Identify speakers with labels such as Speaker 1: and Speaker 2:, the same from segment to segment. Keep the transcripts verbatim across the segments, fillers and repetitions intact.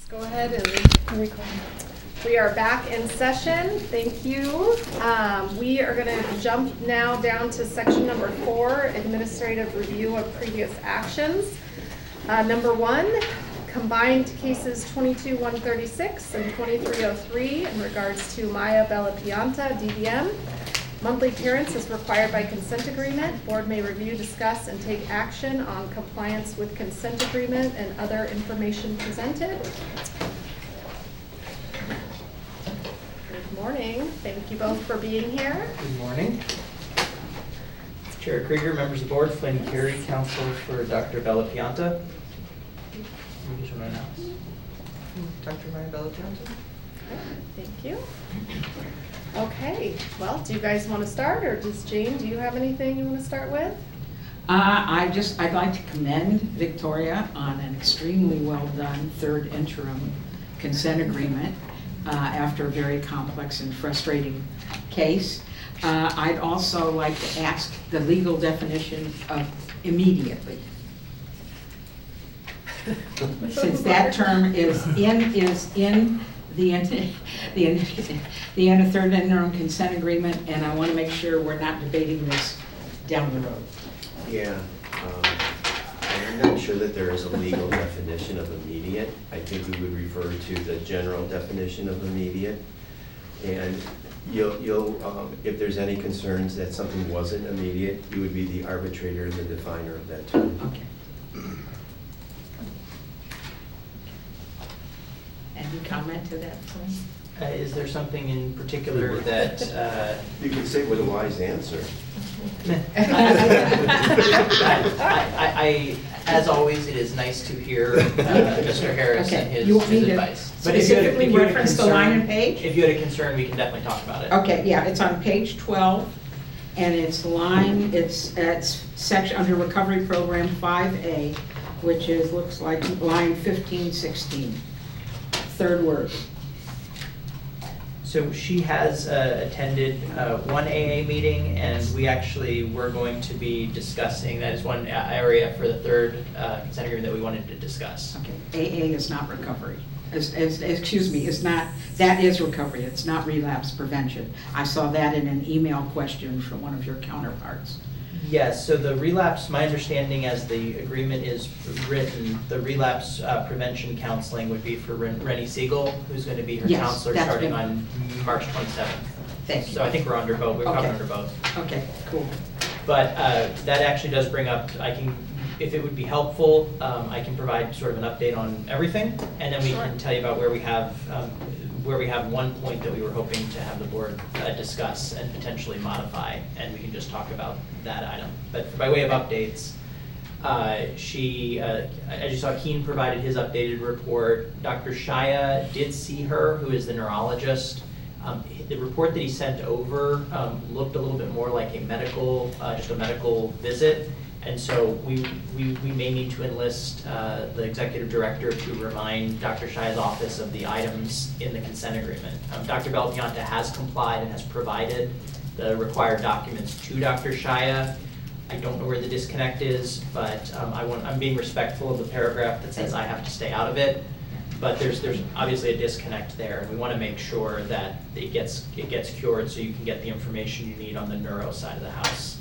Speaker 1: Go ahead and record. We are back in session. Thank you. Um, we are going to jump now down to section number four, administrative review of previous actions. Uh, number one, combined cases twenty-two one thirty-six and twenty-three oh three in regards to Maya Bellapianta, D B M. Monthly appearance is required by consent agreement. Board may review, discuss, and take action on compliance with consent agreement and other information presented. Good morning. Thank you both for being here.
Speaker 2: Good morning. Chair Krieger, members of the board, Flynn Curie, counsel for Doctor Bellapianta. You just want to announce Doctor Maya Bellapianta?
Speaker 1: Thank you. Okay, well, do you guys want to start, or does Jane, do you have anything you want to start with?
Speaker 3: Uh, I just, I'd like to commend Victoria on an extremely well done third interim consent agreement uh, after a very complex and frustrating case. Uh, I'd also like to ask the legal definition of immediately. Since that term is in, is in the end, the end, the end of third interim consent agreement, and I want to make sure we're not debating this down the road.
Speaker 4: Yeah, um, I'm not sure that there is a legal definition of immediate. I think we would refer to the general definition of immediate. And you'll, you'll um, if there's any concerns that something wasn't immediate, you would be the arbitrator, the definer of that term.
Speaker 3: Okay. Any comment to that, please?
Speaker 2: Uh, is there something in particular that uh,
Speaker 4: You can say with a wise answer.
Speaker 2: I, I, I, as always, it is nice to hear uh, Mister Harris
Speaker 3: Okay.
Speaker 2: and his,
Speaker 3: You want
Speaker 2: his
Speaker 3: me to
Speaker 2: advice. But if you had a-
Speaker 3: specifically
Speaker 2: if you had a
Speaker 3: reference the
Speaker 2: concern-
Speaker 3: line and page?
Speaker 2: If you had a concern, we can definitely talk about it.
Speaker 3: Okay, yeah, it's on page twelve, and it's line, it's, it's section, under recovery program five A, which is, looks like line fifteen sixteen, third word.
Speaker 2: So she has uh, attended uh, one A A meeting, and we actually were going to be discussing, that is one a- area for the third uh, consent agreement that we wanted to discuss.
Speaker 3: Okay, A A is not recovery. As, as, excuse me, it's not, that is recovery, it's not relapse prevention. I saw that in an email question from one of your counterparts.
Speaker 2: Yes, so the relapse, my understanding as the agreement is written, the relapse uh, prevention counseling would be for Ren- Rennie Siegel, who's going to be her
Speaker 3: Yes,
Speaker 2: counselor
Speaker 3: that's
Speaker 2: starting
Speaker 3: been-
Speaker 2: on March twenty-seventh.
Speaker 3: Thank you.
Speaker 2: So I think we're under both, we're probably
Speaker 3: Okay.
Speaker 2: under both.
Speaker 3: Okay, cool.
Speaker 2: But uh, that actually does bring up, I can, if it would be helpful, um, I can provide sort of an update on everything, and then we
Speaker 1: Sure.
Speaker 2: can tell you about where we have, um, where we have one point that we were hoping to have the board uh, discuss and potentially modify, and we can just talk about that item. But by way of updates, uh, she, uh, as you saw, Keen provided his updated report. Doctor Shaya did see her, who is the neurologist. Um, the report that he sent over um, looked a little bit more like a medical, uh, just a medical visit. And so we, we, we may need to enlist uh, the executive director to remind Doctor Shia's office of the items in the consent agreement. Um, Doctor Bellapianta has complied and has provided the required documents to Doctor Shia. I don't know where the disconnect is, but um, I want, I'm being respectful of the paragraph that says I have to stay out of it. But there's there's obviously a disconnect there, and we want to make sure that it gets it gets cured so you can get the information you need on the neuro side of the house.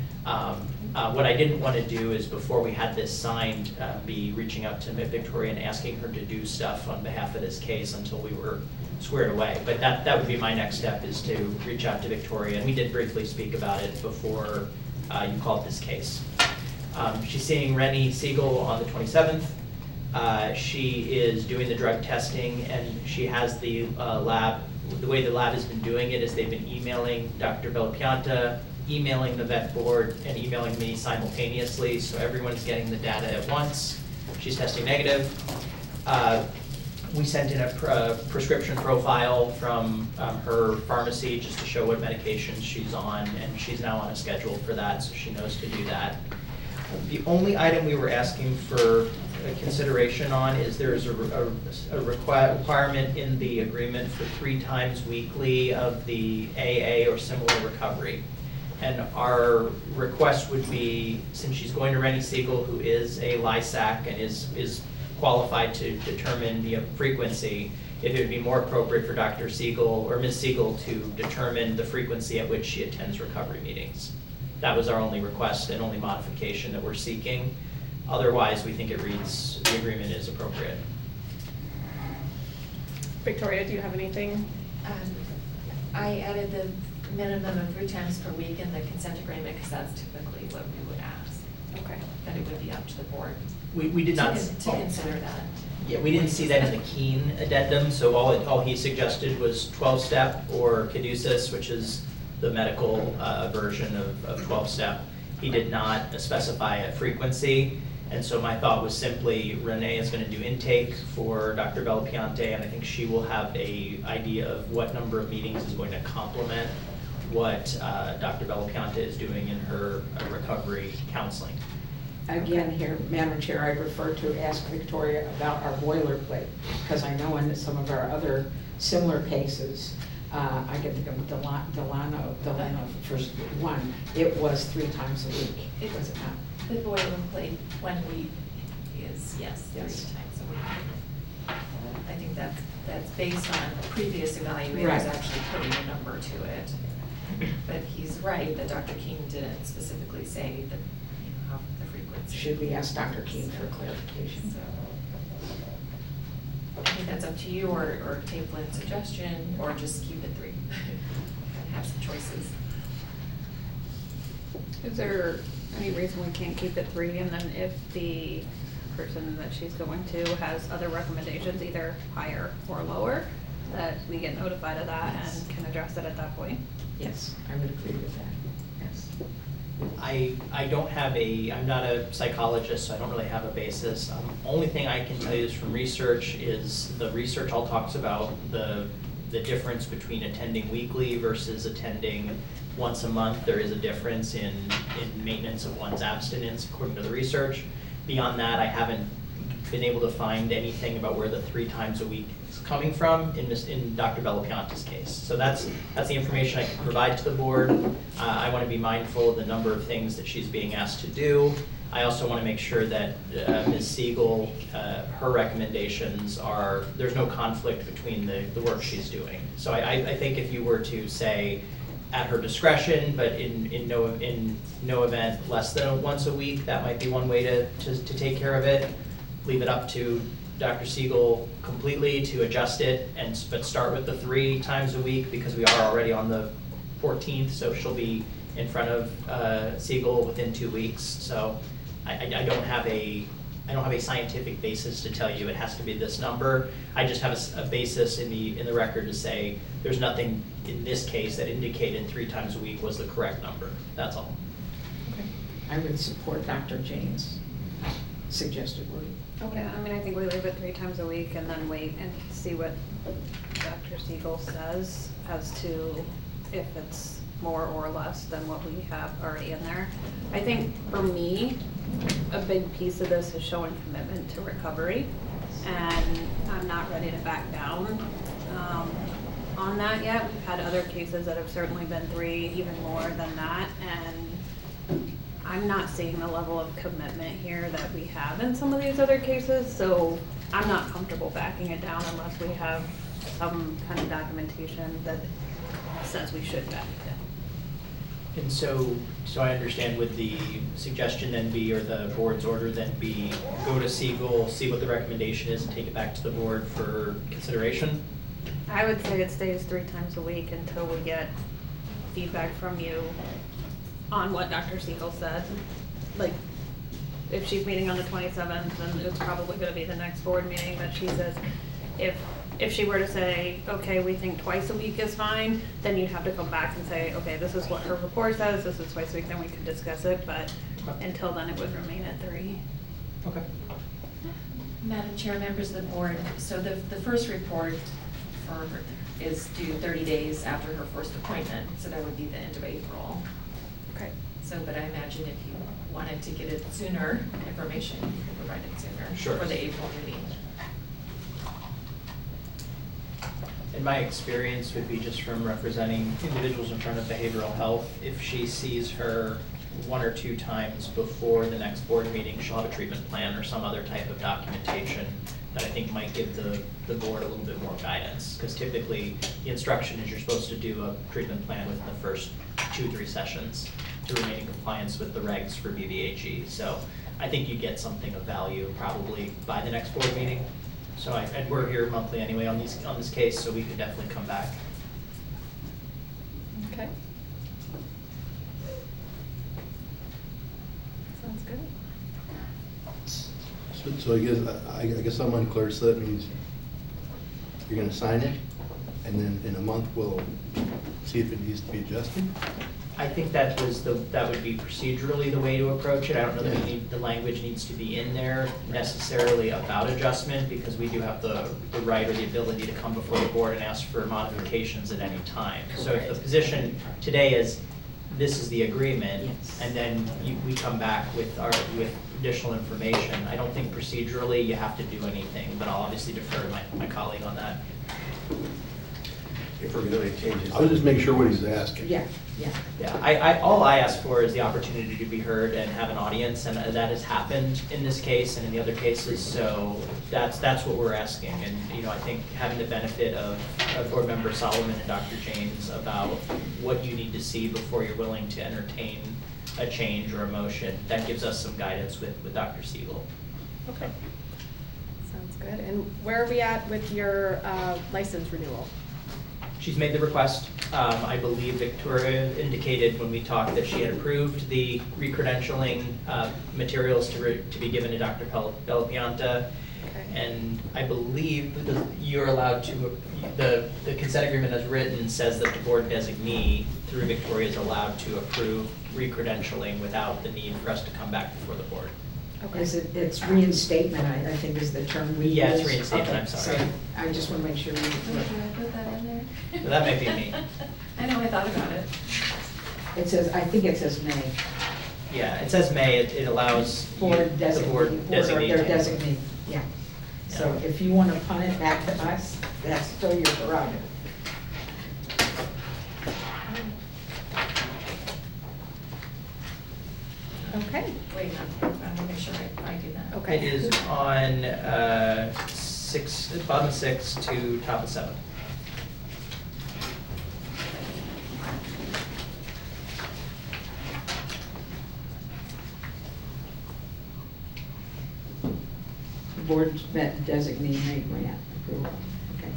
Speaker 2: Um, uh, what I didn't want to do is, before we had this signed, uh, be reaching out to Victoria and asking her to do stuff on behalf of this case until we were squared away. But that that would be my next step, is to reach out to Victoria, and we did briefly speak about it before uh, you called this case. Um, she's seeing Rennie Siegel on the twenty-seventh. Uh, she is doing the drug testing, and she has the uh, lab. The way the lab has been doing it is they've been emailing Doctor Bellapianta, emailing the vet board, and emailing me simultaneously, so everyone's getting the data at once. She's testing negative. Uh, we sent in a pr uh, prescription profile from um, her pharmacy just to show what medications she's on, and she's now on a schedule for that, so she knows to do that. The only item we were asking for consideration on is there is a, a, a requi requirement in the agreement for three times weekly of the A A or similar recovery. And our request would be, since she's going to Rennie Siegel, who is a L I S A C and is, is qualified to determine the frequency, if it would be more appropriate for Doctor Siegel or Miz Siegel to determine the frequency at which she attends recovery meetings. That was our only request and only modification that we're seeking. Otherwise, we think it reads, the agreement is appropriate.
Speaker 1: Victoria, do you have anything?
Speaker 5: Um, I added the minimum of three times per week in the consent agreement because that's typically what we would ask.
Speaker 1: Okay.
Speaker 5: That it would be up to the board
Speaker 2: We, we did
Speaker 5: to
Speaker 2: not.
Speaker 5: con- to consider that.
Speaker 2: Yeah, we didn't see that in the Keene addendum, so all, it- all he suggested was twelve-step or Caduceus, which is the medical uh, version of, of twelve-step. He did not specify a frequency, and so my thought was simply Renee is gonna do intake for Doctor Bellapiante, and I think she will have a idea of what number of meetings is going to complement what uh, Doctor Bellapiante is doing in her uh, recovery counseling.
Speaker 3: Again, here, Madam Chair, I refer to ask Victoria about our boilerplate, because I know in some of our other similar cases, uh, I can think of Delano, Delano, Delano for one, it was three times a week,
Speaker 5: It-
Speaker 3: was it not?
Speaker 5: The boilerplate one week is, yes, three
Speaker 3: Yes.
Speaker 5: times a week. I think that's, that's based on previous evaluators
Speaker 3: Right.
Speaker 5: actually putting a number to it. But he's right that Doctor King didn't specifically say that, you know, how the frequency.
Speaker 3: Should we ask Doctor Keene for clarification?
Speaker 5: So, I think that's up to you, or, or take Lynn's suggestion, or just keep it three. And have some choices.
Speaker 6: Is there any reason we can't keep it three, and then if the person that she's going to has other recommendations, either higher or lower, that we get notified of that
Speaker 3: Yes.
Speaker 6: and can address it at that point?
Speaker 3: Yes, I would agree with that, yes.
Speaker 2: I, I don't have a, I'm not a psychologist, so I don't really have a basis. Um, Only thing I can tell you is from research is the research all talks about the, the difference between attending weekly versus attending once a month. There is a difference in, in maintenance of one's abstinence according to the research. Beyond that, I haven't been able to find anything about where the three times a week is coming from in this, in Doctor Bellapiante's case. So that's, that's the information I can provide to the board. Uh, I want to be mindful of the number of things that she's being asked to do. I also want to make sure that uh, Miz Siegel, uh, her recommendations are, there's no conflict between the, the work she's doing. So I, I I think if you were to say, at her discretion, but in, in no, in no event less than once a week, that might be one way to, to, to take care of it. Leave it up to Doctor Siegel completely to adjust it, and, but start with the three times a week because we are already on the fourteenth, so she'll be in front of uh, Siegel within two weeks. So I, I I don't have a, I don't have a scientific basis to tell you it has to be this number. I just have a s- a, basis in the, in the record to say there's nothing in this case that indicated three times a week was the correct number. That's all.
Speaker 3: I would support Doctor Jane's suggested wording.
Speaker 6: Yeah, I mean, I think we leave it three times a week and then wait and see what Doctor Siegel says as to if it's more or less than what we have already in there. I think for me, a big piece of this is showing commitment to recovery, and I'm not ready to back down um, on that yet. We've had other cases that have certainly been three, even more than that, and I'm not seeing the level of commitment here that we have in some of these other cases, so I'm not comfortable backing it down unless we have some kind of documentation that says we should back it down.
Speaker 2: And so, so I understand, would the suggestion then be, or the board's order then be, go to Siegel, see what the recommendation is, and take it back to the board for consideration?
Speaker 6: I would say it stays three times a week until we get feedback from you on what Doctor Siegel said. Like, if she's meeting on the twenty-seventh, then it's probably gonna be the next board meeting that she says, if, if she were to say, okay, we think twice a week is fine, then you'd have to come back and say, okay, this is what her report says, this is twice a week, then we could discuss it, but
Speaker 2: Okay.
Speaker 6: until then, it would remain at three.
Speaker 2: Okay.
Speaker 5: Madam Chair, members of the board, so the, the first report for her is due thirty days after her first appointment, so that would be the end of April.
Speaker 6: Okay.
Speaker 5: So, but I imagine if you wanted to get it sooner, information, you could provide it sooner.
Speaker 2: Sure.
Speaker 5: For the April meeting.
Speaker 2: In my experience would be just from representing individuals in front of behavioral health, if she sees her one or two times before the next board meeting, she'll have a treatment plan or some other type of documentation that I think might give the, the board a little bit more guidance. Because typically, the instruction is you're supposed to do a treatment plan within the first two, three sessions to remain in compliance with the regs for B B H E. So I think you get something of value probably by the next board meeting. So I, and we're here monthly anyway on these, on this case, so we could definitely come back.
Speaker 1: Okay. Sounds good.
Speaker 7: So, so I guess, I, I guess I'm unclear, so that means you're gonna sign it, and then in a month we'll see if it needs to be adjusted?
Speaker 2: I think that was the, that would be procedurally the way to approach it. I don't know that we need, the language needs to be in there necessarily about adjustment, because we do have the, the right or the ability to come before the board and ask for modifications at any time. So if the position today is, this is the agreement,
Speaker 3: Yes.
Speaker 2: and then you, we come back with our, with additional information, I don't think procedurally you have to do anything, but I'll obviously defer to my, my colleague on that.
Speaker 4: If we're gonna make changes.
Speaker 7: I was just making sure what he's asking.
Speaker 3: Yeah, yeah.
Speaker 2: Yeah, I, I, all I ask for is the opportunity to be heard and have an audience, and that has happened in this case and in the other cases, so that's, that's what we're asking. And, you know, I think having the benefit of, of Board Member Solomon and Doctor James about what you need to see before you're willing to entertain a change or a motion, that gives us some guidance with, with Doctor Siegel.
Speaker 1: Okay. Sounds good. And where are we at with your uh, license renewal?
Speaker 2: She's made the request. Um, I believe Victoria indicated when we talked that she had approved the re-credentialing uh, materials to, re to be given to Doctor Bellapianta.
Speaker 1: Okay.
Speaker 2: And I believe that you're allowed to, the, the consent agreement as written says that the board designee through Victoria is allowed to approve re-credentialing without the need for us to come back before the board.
Speaker 1: Okay.
Speaker 3: Is it, it's reinstatement, I, I think is the term we use.
Speaker 2: Yeah, it's reinstatement,
Speaker 3: Okay,
Speaker 2: I'm sorry.
Speaker 3: so I just want to make sure we.
Speaker 5: Did I put that in there?
Speaker 2: Well, that may be me.
Speaker 5: I know, I thought about it.
Speaker 3: It says, I think it says May.
Speaker 2: Yeah, it says may, it, it allows you-
Speaker 3: Board
Speaker 2: the board
Speaker 3: designee, or
Speaker 2: designee.
Speaker 3: their
Speaker 2: to-
Speaker 3: designee, yeah. So
Speaker 2: Yeah.
Speaker 3: if you want to punt it back to us, that's still your prerogative.
Speaker 1: Okay.
Speaker 5: Wait, I want to make sure I, I do that.
Speaker 1: Okay.
Speaker 2: It is on uh, six, bottom of six to top of seven.
Speaker 3: The board met designee may grant approval, okay.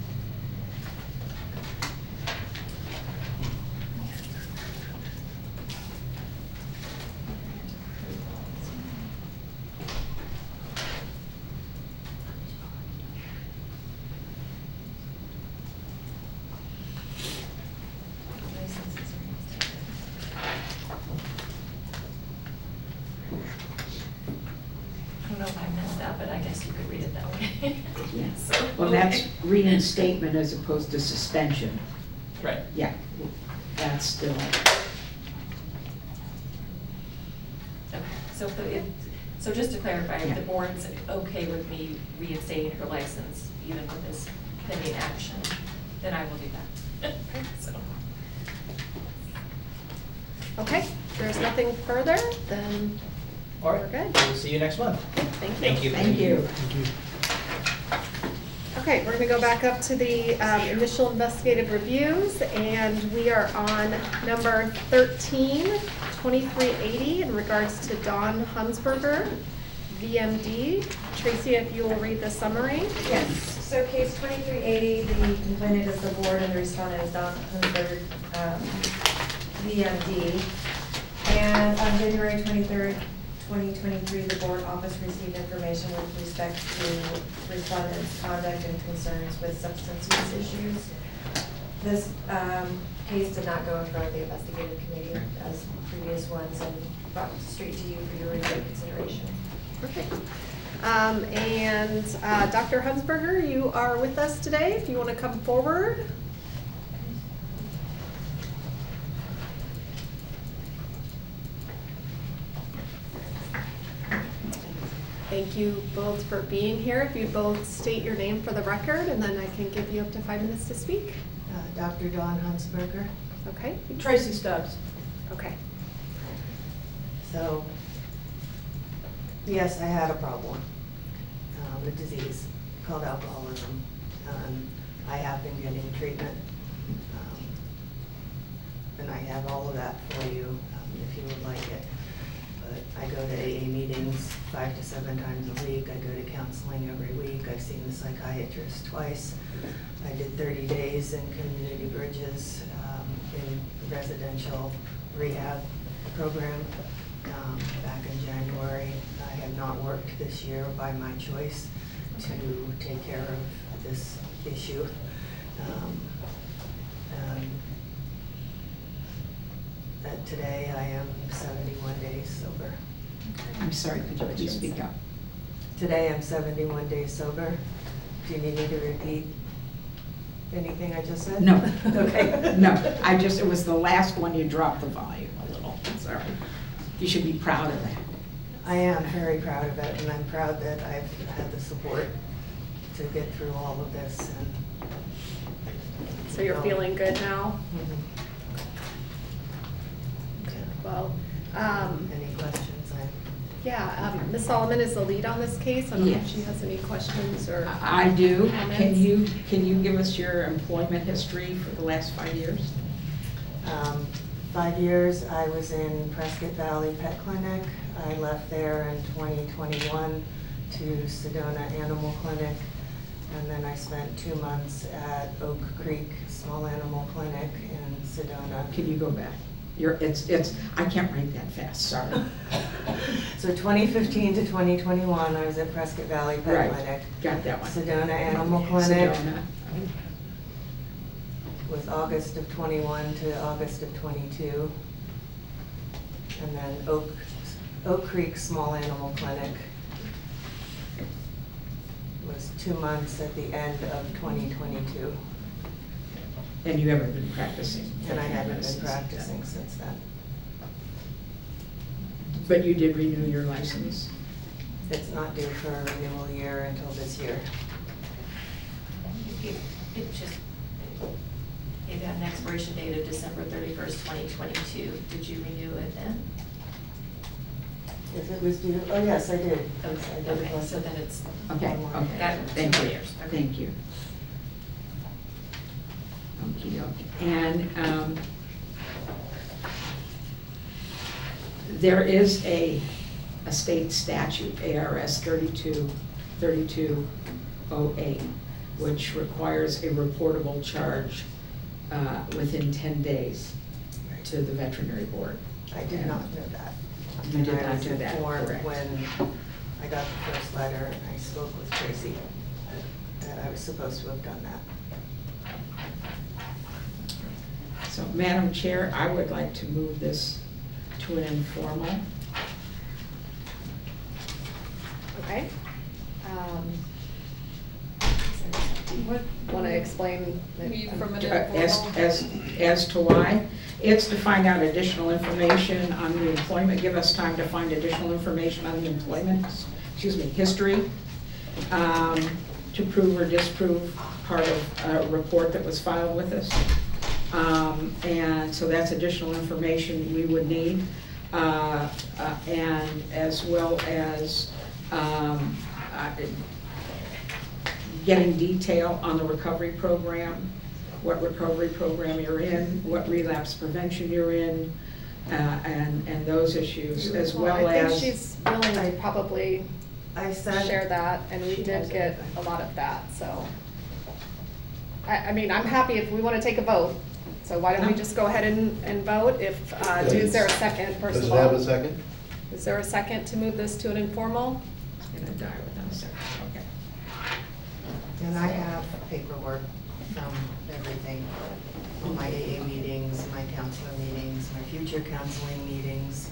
Speaker 5: Licenses are reinstated. I don't know if I messed up, but I guess you could read it that way.
Speaker 3: Yeah.
Speaker 5: So,
Speaker 3: Well, that's
Speaker 5: okay.
Speaker 3: reinstatement as opposed to suspension.
Speaker 2: Right.
Speaker 3: Yeah, that's still,
Speaker 5: Okay, so if, the- if, so just to clarify, if the
Speaker 3: Yeah.
Speaker 5: board's okay with me reinstating her license, even with this pending action, then I will do that. So,
Speaker 1: Okay. If there's nothing further, then
Speaker 2: All right.
Speaker 1: we're good.
Speaker 2: We'll see you next month.
Speaker 1: Thank you.
Speaker 2: Thank you.
Speaker 3: thank you.
Speaker 1: Okay, we're gonna go back up to the um, initial investigative reviews, and we are on number thirteen, twenty-three eighty, in regards to Dawn Hunsberger, V M D. Tracy, if you will read the summary.
Speaker 8: Yes, so case twenty-three eighty, the complainant is the board and the respondent is Don Hunsberg, um, V M D. And on January twenty-third, twenty twenty-three, the board office received information with respect to respondent's conduct and concerns with substance use issues. This um, case did not go in front of the investigative committee as previous ones and brought straight to you for your review and consideration.
Speaker 1: Perfect. Um, and uh, Doctor Hunsberger, you are with us today. If you want to come forward. Thank you both for being here. If you both state your name for the record, and then I can give you up to five minutes to speak.
Speaker 9: Uh, Doctor Dawn Hunsberger.
Speaker 1: Okay?
Speaker 6: Tracy Stubbs.
Speaker 1: Okay.
Speaker 9: So, yes, I had a problem, um, a disease called alcoholism. Um, I have been getting treatment, um, and I have all of that for you um, if you would like it. But I go to A A meetings five to seven times a week. I go to counseling every week. I've seen the psychiatrist twice. I did thirty days in Community Bridges um, in residential rehab program um, back in January. I have not worked this year by my choice to take care of this issue. Um, and uh, today I am seventy-one days sober.
Speaker 3: I'm sorry, could you please speak up?
Speaker 9: Today I'm seventy-one days sober. Do you need me to repeat anything I just said?
Speaker 3: No.
Speaker 9: Okay.
Speaker 3: No, I just, it was the last one, you dropped the volume a little, sorry. You should be proud of that.
Speaker 9: I am very proud of it, and I'm proud that I've had the support to get through all of this. And
Speaker 1: So you're feeling good now?
Speaker 9: Mhm.
Speaker 1: Well, um,
Speaker 9: Any questions? I
Speaker 1: yeah, um, Miz Solomon is the lead on this case. I don't know if
Speaker 3: Yes.
Speaker 1: she has any questions or.
Speaker 3: I do. Can
Speaker 1: comments.
Speaker 3: you, can you give us your employment history for the last five years?
Speaker 9: Um, Five years, I was in Prescott Valley Pet Clinic. I left there in twenty twenty-one to Sedona Animal Clinic. And then I spent two months at Oak Creek Small Animal Clinic in Sedona.
Speaker 3: Can you go back? You're, it's, it's, I can't write that fast, sorry.
Speaker 9: So twenty fifteen to twenty twenty-one, I was at Prescott Valley Pet
Speaker 3: Right.
Speaker 9: Clinic.
Speaker 3: Got that one.
Speaker 9: Sedona Animal Clinic
Speaker 3: Sedona.
Speaker 9: was August of twenty-one to August of twenty-two. And then Oak, Oak Creek Small Animal Clinic was two months at the end of twenty twenty-two.
Speaker 3: And you haven't been practicing?
Speaker 9: And I haven't been
Speaker 3: since
Speaker 9: practicing
Speaker 3: then.
Speaker 9: since then.
Speaker 3: But you did renew your license?
Speaker 9: It's not due for a renewal year until this year.
Speaker 5: It it just, it had an expiration date of December thirty-first, twenty twenty-two. Did you renew it then?
Speaker 9: If it was due, oh yes, I did. Yes, I did.
Speaker 5: Okay, so then it's,
Speaker 3: Okay,
Speaker 9: One more.
Speaker 3: okay.
Speaker 5: Got it.
Speaker 3: Thank
Speaker 5: Two
Speaker 3: you.
Speaker 5: more years. Okay.
Speaker 3: Thank you. Okey dokey. And um, there is a, a state statute, A R S thirty-two, thirty-two oh eight, which requires a reportable charge uh, within ten days to the veterinary board.
Speaker 9: I did not know that.
Speaker 3: You did
Speaker 9: And I
Speaker 3: not
Speaker 9: was
Speaker 3: do that,
Speaker 9: informed
Speaker 3: correct.
Speaker 9: when I got the first letter and I spoke with Tracy that I was supposed to have done that.
Speaker 3: So, Madam Chair, I would like to move this to an informal.
Speaker 1: Okay. Um, What, want to explain?
Speaker 6: Leave from an
Speaker 3: Uh, As, as, as to why, it's to find out additional information on the employment, give us time to find additional information on the employment, excuse me, history, um, to prove or disprove part of a report that was filed with us. Um, and so that's additional information we would need, uh, uh, and as well as, um, uh, getting detail on the recovery program, what recovery program you're in, what relapse prevention you're in, uh, and, and those issues, as well
Speaker 1: I think
Speaker 3: as.
Speaker 1: she's willing to probably
Speaker 9: I sent.
Speaker 1: share that, and we
Speaker 9: She
Speaker 1: did
Speaker 9: has
Speaker 1: get
Speaker 9: everything.
Speaker 1: a lot of that, so. I, I mean, I'm happy if we want to take a vote, so why don't we just go ahead and, and vote? If, uh, do- is there a second, first
Speaker 7: Does
Speaker 1: of
Speaker 7: it have
Speaker 1: all?
Speaker 7: a second?
Speaker 1: Is there a second to move this to an informal?
Speaker 3: It's gonna die without a second, okay.
Speaker 9: And I have paperwork from everything, all my A A meetings, my counselor meetings, my future counseling meetings,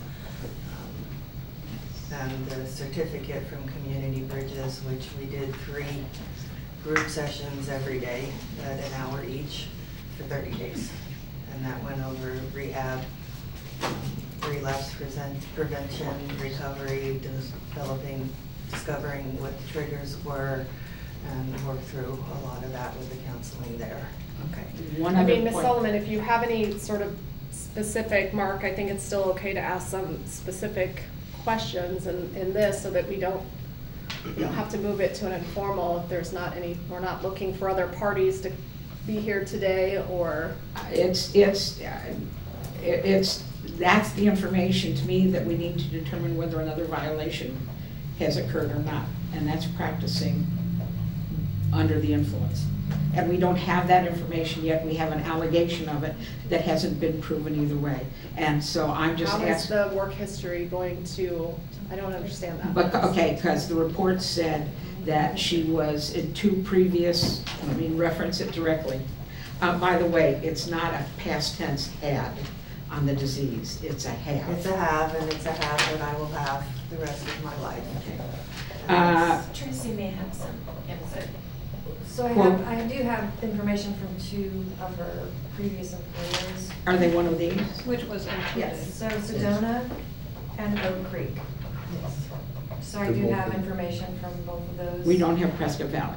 Speaker 9: um, and the certificate from Community Bridges, which we did three group sessions every day at an hour each for thirty days. And that went over rehab, relapse present- prevention, recovery, developing, discovering what the triggers were, and worked through a lot of that with the counseling there.
Speaker 3: Okay. One
Speaker 1: I
Speaker 3: other
Speaker 1: mean, Miz
Speaker 3: point.
Speaker 1: Solomon, if you have any sort of specific, Mark, I think it's still okay to ask some specific questions in, in this so that we don't, you know, have to move it to an informal if there's not any, we're not looking for other parties to be here today or.
Speaker 3: It's, it's, uh, it- it's, that's the information to me that we need to determine whether another violation has occurred or not. And that's practicing under the influence. And we don't have that information yet. We have an allegation of it that hasn't been proven either way. And so I'm just
Speaker 1: How is
Speaker 3: asking.
Speaker 1: the work history going to, I don't understand that.
Speaker 3: But, okay, because the report said that she was in two previous, let me reference it directly. Uh, by the way, it's not a past tense had on the disease, it's a have.
Speaker 9: It's a have, and it's a have that I will have the rest of my life.
Speaker 3: Uh,
Speaker 5: Tracy may have some input.
Speaker 8: So I
Speaker 3: Well-
Speaker 8: have, I do have information from two of her previous employers.
Speaker 3: Are they one of these?
Speaker 6: Which was included.
Speaker 8: Yes, so Sedona and Oak Creek.
Speaker 9: Yes.
Speaker 8: So I
Speaker 7: They're
Speaker 8: do
Speaker 7: both
Speaker 8: have
Speaker 7: in.
Speaker 8: information from both of those.
Speaker 3: We don't have Prescott Valley.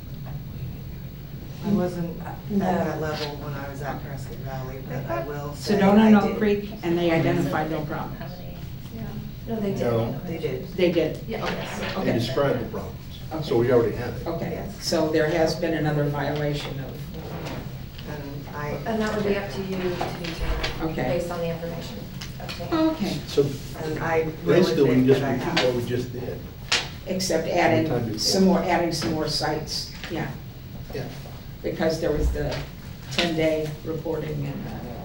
Speaker 9: I wasn't at that level when I was at Prescott Valley, but I will say
Speaker 3: Sedona
Speaker 9: I
Speaker 3: and Oak
Speaker 9: did.
Speaker 3: Creek, and they identified no problems.
Speaker 1: Yeah.
Speaker 8: No, they
Speaker 7: No.
Speaker 8: did.
Speaker 9: They did.
Speaker 3: They did?
Speaker 8: Yeah, yes.
Speaker 7: They
Speaker 3: Okay.
Speaker 7: described the problems,
Speaker 3: Okay.
Speaker 7: so we already have it.
Speaker 3: Okay,
Speaker 9: Yes.
Speaker 3: so there has been another violation of,
Speaker 9: And I,
Speaker 8: And that would be up to you to determine,
Speaker 3: Okay.
Speaker 8: based on the information obtained.
Speaker 3: okay,
Speaker 7: So
Speaker 9: and I will
Speaker 7: basically, we can
Speaker 9: admit
Speaker 7: just
Speaker 9: that I
Speaker 7: repeat what we
Speaker 9: have.
Speaker 7: just did.
Speaker 3: except
Speaker 7: Time
Speaker 3: adding
Speaker 7: before.
Speaker 3: some more, adding some more sites, yeah.
Speaker 7: Yeah.
Speaker 3: Because there was the ten-day reporting and,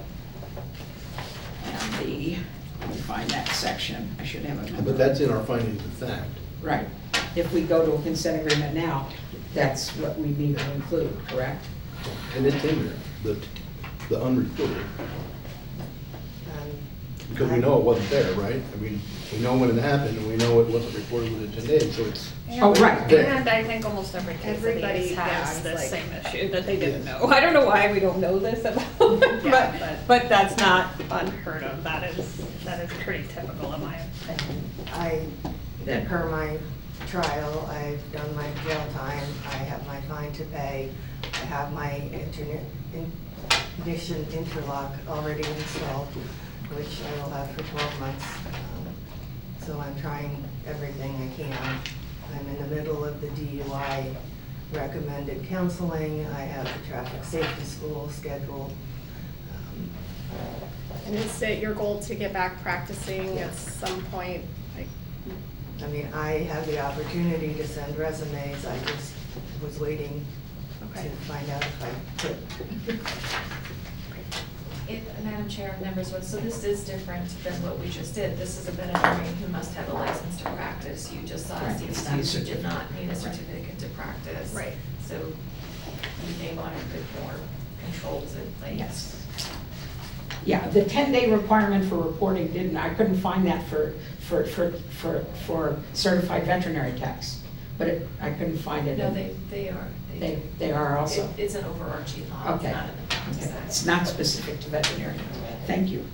Speaker 3: uh, and the, let me find that section, I should have it.
Speaker 7: But that's in our findings of fact.
Speaker 3: Right. If we go to a consent agreement now, that's what we need to include, correct?
Speaker 7: And it's in there, the, the unreported,
Speaker 9: and
Speaker 7: because we
Speaker 9: I-
Speaker 7: know it wasn't there, right? I mean, we know when it happened, and we know it wasn't reported within ten days, so it's,
Speaker 3: Oh, right.
Speaker 6: And I think almost every case of
Speaker 1: Everybody,
Speaker 6: these
Speaker 1: yeah,
Speaker 6: has
Speaker 1: it's
Speaker 6: this
Speaker 1: like-
Speaker 6: same issue that they didn't
Speaker 7: Yes.
Speaker 6: know. I don't know why we don't know this about,
Speaker 1: Yeah,
Speaker 6: but,
Speaker 1: but-
Speaker 6: but that's not unheard of. That is, that is pretty typical in my opinion.
Speaker 9: I, per my trial, I've done my jail time, I have my fine to pay, I have my internet, in- ignition interlock already installed, which I will have for twelve months. Um, So I'm trying everything I can. I'm in the middle of the D U I recommended counseling, I have the traffic safety school scheduled. Um,
Speaker 1: And is it your goal to get back practicing at
Speaker 9: Yes.
Speaker 1: some point? Like,
Speaker 9: I mean, I have the opportunity to send resumes, I just was waiting to
Speaker 1: Okay.
Speaker 9: find out if I could.
Speaker 5: If, Madam Chair, members, what- so this is different than what we just did. This is a veterinarian who must have a license to practice. You just saw
Speaker 3: Right,
Speaker 5: Steve
Speaker 3: it's
Speaker 5: Stubbs,
Speaker 3: the
Speaker 5: who did not need a
Speaker 3: Right.
Speaker 5: certificate to practice.
Speaker 1: Right.
Speaker 5: So you may want to put more controls in place.
Speaker 3: Yes. Yeah, the ten-day requirement for reporting didn't, I couldn't find that for, for, for, for, for certified veterinary techs, but it, I couldn't find it.
Speaker 5: No,
Speaker 3: in-
Speaker 5: they, they are.
Speaker 3: They,
Speaker 5: do.
Speaker 3: they are also.
Speaker 5: It- It's an overarching law, it's
Speaker 3: Okay.
Speaker 5: not in the practice
Speaker 3: Okay.
Speaker 5: act.
Speaker 3: It's not specific to veterinarians. Thank you.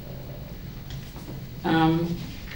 Speaker 3: Um,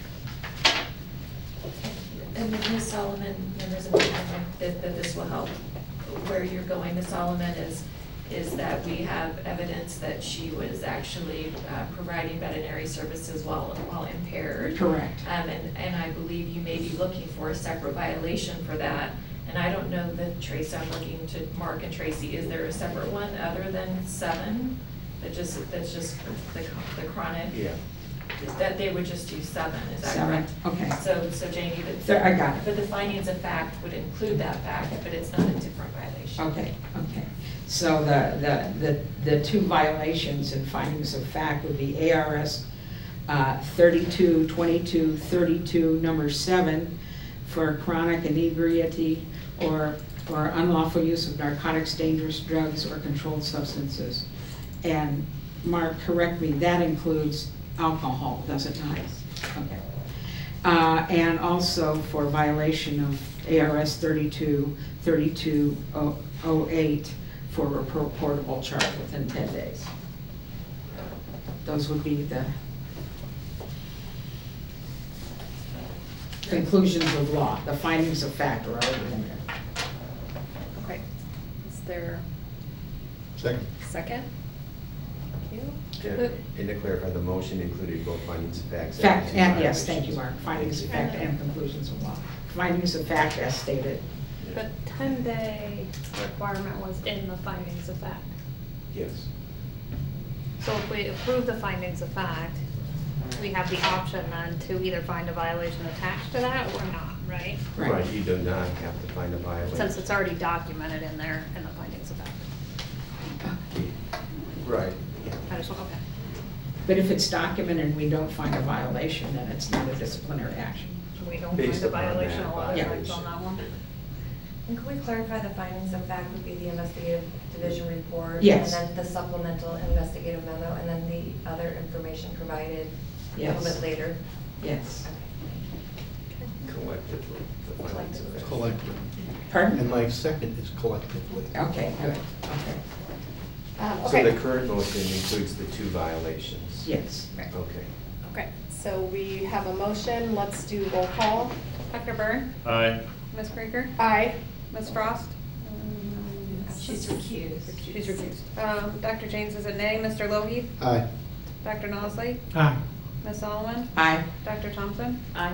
Speaker 5: And then Miz Solomon, members of the board, that, that this will help. Where you're going, Miz Solomon, is, is that we have evidence that she was actually uh, providing veterinary services while, while impaired.
Speaker 3: Correct.
Speaker 5: Um, and, and I believe you may be looking for a separate violation for that. And I don't know that Tracy, I'm looking to Mark and Tracy, is there a separate one other than seven? That just, that's just the, the chronic?
Speaker 4: Yeah.
Speaker 5: That they would just do seven, is that
Speaker 3: Seven,
Speaker 5: correct?
Speaker 3: okay.
Speaker 5: So, so Janie, but.
Speaker 3: There, I got it.
Speaker 5: But the findings of fact would include that fact, but it's not a different violation.
Speaker 3: Okay, okay. So the, the, the, the two violations and findings of fact would be A R S uh, thirty-two twenty-two thirty-two, number seven, for chronic inebriety or, or unlawful use of narcotics, dangerous drugs, or controlled substances. And Mark, correct me, that includes alcohol, does it not? Okay. Uh, and also for violation of A R S thirty-two thirty-two oh eight for a reportable charge within ten days. Those would be the conclusions of law. The findings of fact are already in there.
Speaker 1: okay. Is there
Speaker 7: second.
Speaker 1: a second? you.
Speaker 4: And and to clarify, the motion included both findings of facts.
Speaker 3: Fact,
Speaker 4: two
Speaker 3: and yes, thank you,
Speaker 4: violations.
Speaker 3: Mark. Findings of fact and conclusions of law. Findings of fact as stated.
Speaker 6: The ten-day requirement was in the findings of fact.
Speaker 4: Yes.
Speaker 6: So if we approve the findings of fact, we have the option then to either find a violation attached to that or not, right?
Speaker 3: Right.
Speaker 4: Right, you do not have to find a violation.
Speaker 6: Since it's already documented in there in the findings of fact.
Speaker 4: Right.
Speaker 6: I just want, okay.
Speaker 3: But if it's documented and we don't find a violation, then it's not a disciplinary action.
Speaker 6: So we don't
Speaker 4: Based
Speaker 6: find a
Speaker 4: upon
Speaker 6: violation,
Speaker 4: that
Speaker 6: a lot of
Speaker 3: Yeah.
Speaker 6: times on that one.
Speaker 8: And can we clarify the findings of fact would be the investigative division report?
Speaker 3: Yes.
Speaker 8: And then the supplemental investigative memo, and then the other information provided a little
Speaker 3: Yes.
Speaker 8: bit later?
Speaker 3: Yes.
Speaker 4: Collectively. the findings of facts.
Speaker 7: Collectively.
Speaker 3: Pardon?
Speaker 7: And my second is collectively.
Speaker 3: Okay, good, okay.
Speaker 1: Um,
Speaker 4: So
Speaker 1: okay.
Speaker 4: the current motion includes the two violations?
Speaker 3: Yes.
Speaker 4: Okay.
Speaker 1: Okay, so we have a motion, let's do roll call.
Speaker 6: Doctor Byrne?
Speaker 10: Aye.
Speaker 6: Miz Krieger?
Speaker 1: Aye.
Speaker 6: Miz Frost?
Speaker 5: She's recused.
Speaker 6: She's recused. Um, Doctor James is a nay. Mister Logie?
Speaker 7: Aye.
Speaker 6: Doctor Nosley?
Speaker 10: Aye.
Speaker 6: Miz Solomon?
Speaker 3: Aye.
Speaker 6: Doctor Thompson?
Speaker 5: Aye.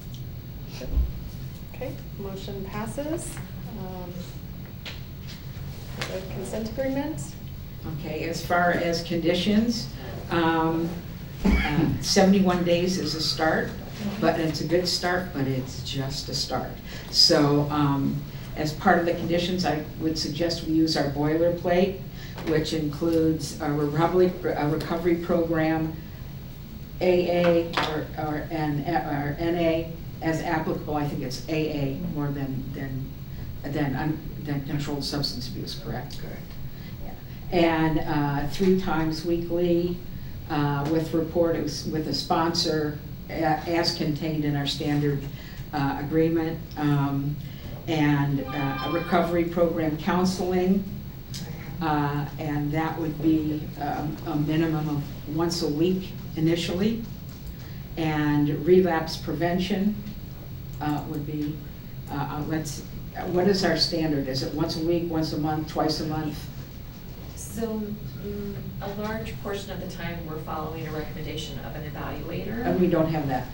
Speaker 1: Okay, motion passes. Um, the consent agreement.
Speaker 3: Okay, as far as conditions, um, uh, seventy-one days is a start, but it's a good start, but it's just a start. So um, as part of the conditions, I would suggest we use our boilerplate, which includes a recovery, a recovery program, A A or, or, N, or N A as applicable. I think it's A A more than, than, than, un- than controlled substance abuse, correct? Correct. And uh, three times weekly uh, with report, it was with a sponsor uh, as contained in our standard uh, agreement. Um, and uh, a recovery program counseling, uh, and that would be um, a minimum of once a week initially. And relapse prevention uh, would be, uh, uh, let's, what is our standard? Is it once a week, once a month, twice a month?
Speaker 5: So, mm, a large portion of the time, we're following a recommendation of an evaluator.
Speaker 3: And we don't have that.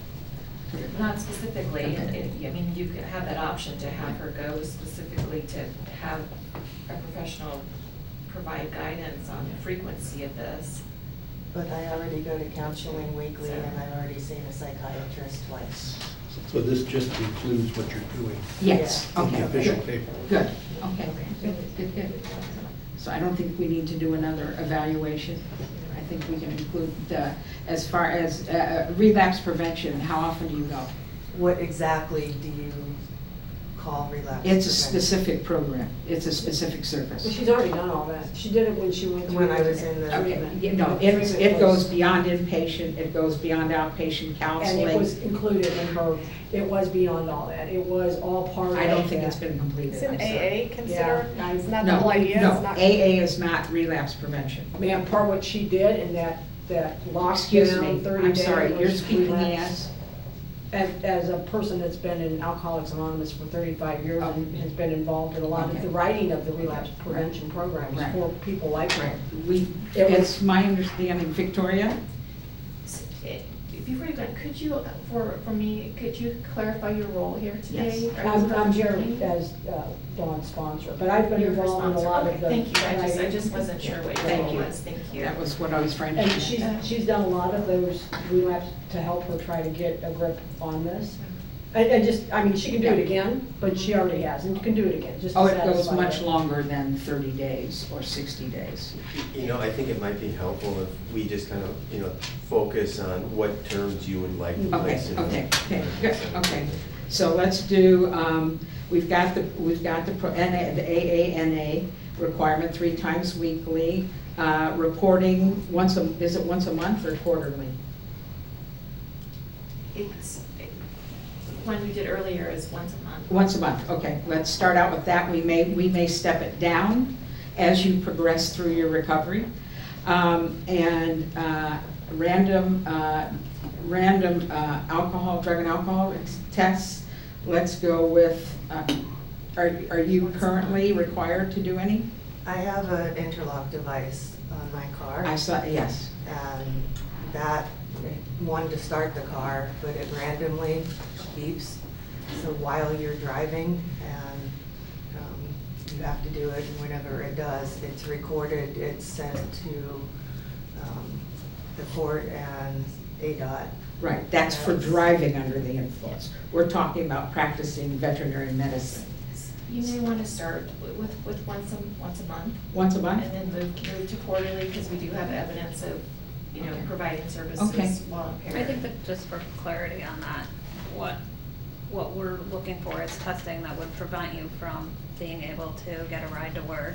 Speaker 5: Not specifically,
Speaker 3: Okay.
Speaker 5: It- I mean, you could have that option to have her go specifically to have a professional provide guidance on the frequency of this.
Speaker 9: But I already go to counseling weekly and I've already seen a psychiatrist twice.
Speaker 7: So this just includes what you're doing
Speaker 3: Yes,
Speaker 7: in
Speaker 3: okay,
Speaker 7: the official
Speaker 3: good,
Speaker 7: paper.
Speaker 3: good, okay, good, good, good. So I don't think we need to do another evaluation. I think we can include, uh, as far as uh, relapse prevention, how often do you go?
Speaker 9: What exactly do you call relapse?
Speaker 3: It's a
Speaker 9: prevention?
Speaker 3: specific program, it's a specific
Speaker 11: Well,
Speaker 3: service.
Speaker 11: she's already done all that. She did it when she went through.
Speaker 9: When I was in the-
Speaker 3: Okay,
Speaker 11: treatment.
Speaker 3: you know,
Speaker 11: The
Speaker 3: it's,
Speaker 11: treatment
Speaker 3: it goes
Speaker 11: was-
Speaker 3: beyond inpatient, it goes beyond outpatient
Speaker 11: And it was
Speaker 3: counseling.
Speaker 11: included in her, it was beyond all that. It was all part of
Speaker 3: I don't think
Speaker 11: that.
Speaker 3: it's been completed,
Speaker 1: Isn't
Speaker 3: I'm sorry.
Speaker 1: A A considered?
Speaker 11: Yeah.
Speaker 1: Isn't that the
Speaker 3: No,
Speaker 1: whole idea?
Speaker 3: no,
Speaker 1: It's not-
Speaker 3: A A is not relapse prevention.
Speaker 11: Man, part what she did in that, that
Speaker 3: Excuse me,
Speaker 11: lockdown thirty
Speaker 3: I'm
Speaker 11: days.
Speaker 3: sorry, you're
Speaker 11: was
Speaker 3: speaking
Speaker 11: relapse.
Speaker 3: as,
Speaker 11: As, as a person that's been in Alcoholics Anonymous for thirty-five years
Speaker 3: Oh.
Speaker 11: and has been involved in a lot
Speaker 3: Okay.
Speaker 11: of the writing of the relapse prevention programs
Speaker 3: Right.
Speaker 11: for people like her.
Speaker 3: we,
Speaker 11: It was-
Speaker 3: it's my understanding, Victoria?
Speaker 5: S- eh, Before you go, could you, for, for me, could you clarify your role here today?
Speaker 3: Yes.
Speaker 5: Are you
Speaker 11: I'm, I'm here
Speaker 5: representing?
Speaker 11: as uh, Dawn's sponsor, but I've been
Speaker 5: You're
Speaker 11: involved in a
Speaker 5: responsible.
Speaker 11: lot of
Speaker 5: Okay,
Speaker 11: the.
Speaker 5: Thank you, I just, I
Speaker 11: writing.
Speaker 5: just wasn't sure what your
Speaker 3: Thank
Speaker 5: role
Speaker 3: you.
Speaker 5: was, thank you.
Speaker 3: That was what I was trying to.
Speaker 11: And she's, she's done a lot of those relapse to help her try to get a grip on this. And, and just, I mean, she can do it again, but she already has, and you can do it again, just to
Speaker 3: Oh, it goes
Speaker 11: satisfy
Speaker 3: much
Speaker 11: her.
Speaker 3: longer than thirty days or sixty days.
Speaker 4: You know, I think it might be helpful if we just kind of, you know, focus on what terms you would like to
Speaker 3: Okay,
Speaker 4: place in.
Speaker 3: okay, okay, good, okay. So let's do, um, we've got the, we've got the pro- N A, the A A N A requirement three times weekly, uh, reporting once a, is it once a month or quarterly?
Speaker 5: It's, one we did earlier is once a month.
Speaker 3: Once a month, okay, let's start out with that. We may, we may step it down as you progress through your recovery. Um, and, uh, random, uh, random, uh, alcohol, drug and alcohol tests, let's go with, uh, are, are you currently required to do any?
Speaker 9: I have an interlock device on my car.
Speaker 3: I saw, yes.
Speaker 9: And that, one to start the car, but it randomly beeps. So while you're driving, and um, you have to do it, and whenever it does, it's recorded, it's sent to um, the court and A D O T.
Speaker 3: Right, that's for driving under the influence. We're talking about practicing veterinary medicine.
Speaker 5: You may want to start with, with once a, once a month.
Speaker 3: Once a month?
Speaker 5: And then move, move to quarterly, because we do have evidence of, you know,
Speaker 3: Okay.
Speaker 5: providing
Speaker 3: Okay.
Speaker 5: services while impaired.
Speaker 6: I think that just for clarity on that, what, what we're looking for is testing that would prevent you from being able to get a ride to work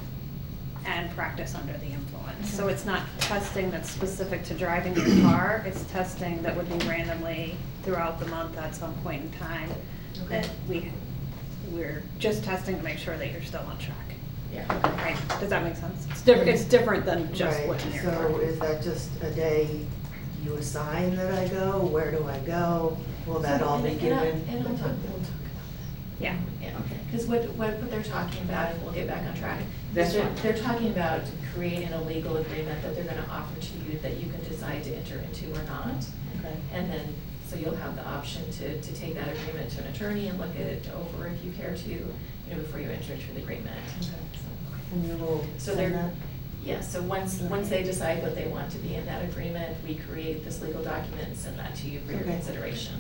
Speaker 6: and practice under the influence. So it's not testing that's specific to driving your car, it's testing that would be randomly throughout the month at some point in time. That we, we're just testing to make sure that you're still on track.
Speaker 5: Yeah.
Speaker 6: Right, does that make sense? It's different, it's different than just
Speaker 9: Right,
Speaker 6: what's in your
Speaker 9: so
Speaker 6: car.
Speaker 9: is that just a day you assign that I go? Where do I go? Will that all be
Speaker 5: And- and I'll-
Speaker 9: given?
Speaker 5: And I'll talk, we'll talk
Speaker 6: Yeah.
Speaker 5: Yeah, because what, what what they're talking about, and we'll get back on track,
Speaker 3: That's
Speaker 5: they're,
Speaker 3: fine.
Speaker 5: they're talking about creating a legal agreement that they're gonna offer to you that you can decide to enter into or not.
Speaker 9: Okay.
Speaker 5: And then, so you'll have the option to, to take that agreement to an attorney and look at it over if you care to, you know, before you enter into the agreement.
Speaker 9: Okay.
Speaker 5: So-
Speaker 9: And you will
Speaker 5: So
Speaker 9: send
Speaker 5: they're,
Speaker 9: that?
Speaker 5: yeah, so once, once they decide what they want to be in that agreement, we create this legal document and send that to you for your
Speaker 9: Okay.
Speaker 5: consideration.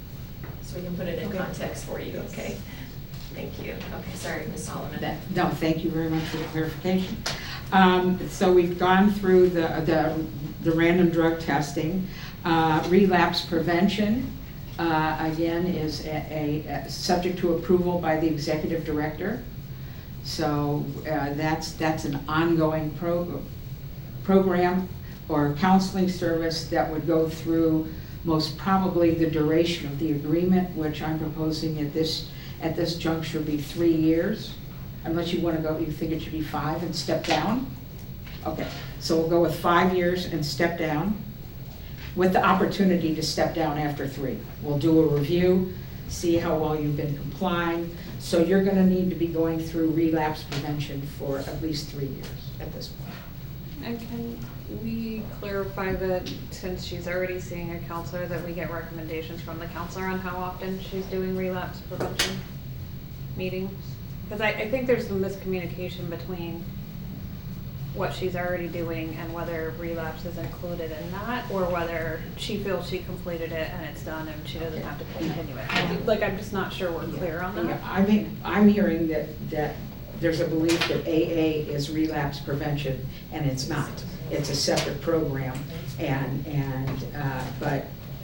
Speaker 5: So we can put it in
Speaker 9: Okay.
Speaker 5: context for you, okay? Thank you. Okay, sorry, Miz Solomon.
Speaker 3: That- No, thank you very much for the clarification. Um, So we've gone through the, the, the random drug testing. Uh, Relapse prevention, uh, again, is a, a, a subject to approval by the executive director. So uh, that's, that's an ongoing pro, program or counseling service that would go through most probably the duration of the agreement, which I'm proposing at this, at this juncture be three years. Unless you want to go, you think it should be five and step down? Okay, so we'll go with five years and step down with the opportunity to step down after three. We'll do a review, see how well you've been complying. So you're gonna need to be going through relapse prevention for at least three years at this point.
Speaker 6: And can we clarify that since she's already seeing a counselor, that we get recommendations from the counselor on how often she's doing relapse prevention meetings? Because I, I think there's some miscommunication between what she's already doing and whether relapse is included in that, or whether she feels she completed it and it's done and she doesn't have to continue it. Like, I'm just not sure we're clear on
Speaker 3: Yeah,
Speaker 6: that.
Speaker 3: I mean, I'm hearing that, that there's a belief that A A is relapse prevention, and it's not. It's a separate program, and, and, uh, but.